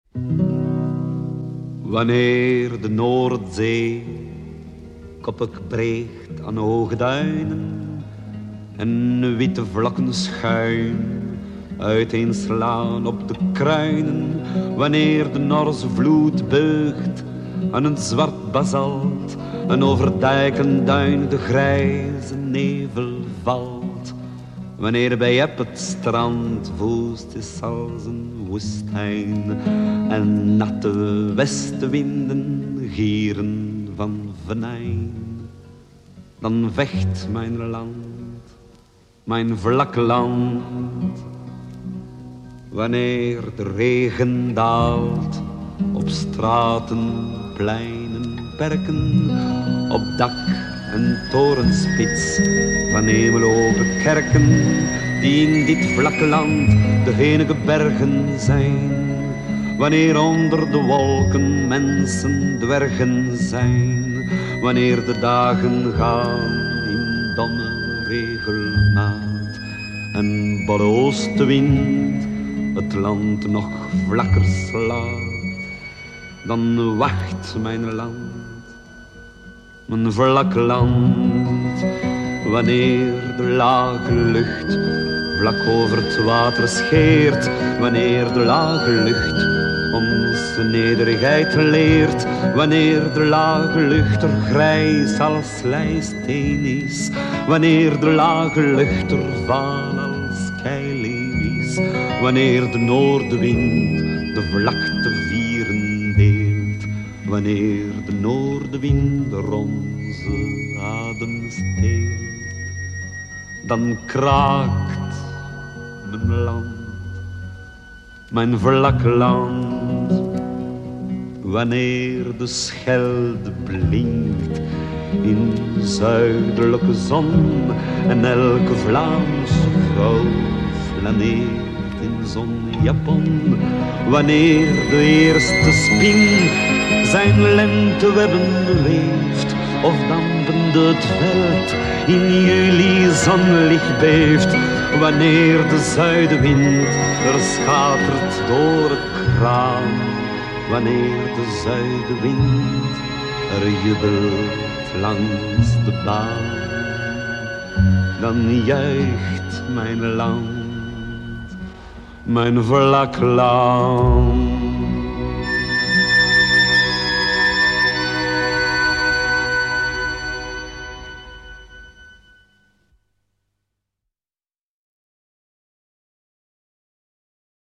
Wanneer de Noordzee koppig breekt aan hoge duinen en witte vlokken schuin uiteenslaan op de kruinen, wanneer de Norse vloed beugt aan een zwart basalt en over dijken duin de grijze nevel valt, wanneer bij Eb het strand woest is als een woestijn en natte westenwinden gieren van venijn, dan vecht mijn land, mijn vlak land. Wanneer de regen daalt op straten, pleinen, perken, op dak en torenspits van hemelhoge kerken, die in dit vlakke land de enige bergen zijn. Wanneer onder de wolken mensen dwergen zijn, wanneer de dagen gaan in domme regelmaat en bolle oostenwind het land nog vlakker slaat, dan wacht mijn land, mijn vlak land, wanneer de lage lucht vlak over het water scheert, wanneer de lage lucht onze nederigheid leert, wanneer de lage lucht er grijs als lijsteen is, wanneer de lage lucht er vaal als keileeuw is, wanneer de noordenwind de vlakte vieren deelt, wanneer de noordenwind er onze adem steelt, dan kraakt mijn land, mijn vlak land, wanneer de Schelde blinkt in zuidelijke zon en elke Vlaamse vrouw flaneert in zonjapon, wanneer de eerste spin zijn lentewebben weeft of dampende het veld in juli zonlicht beeft, wanneer de zuidenwind er schatert door het kraan, wanneer de zuidenwind er jubelt langs de baan, dan juicht mijn land, mijn vlak land.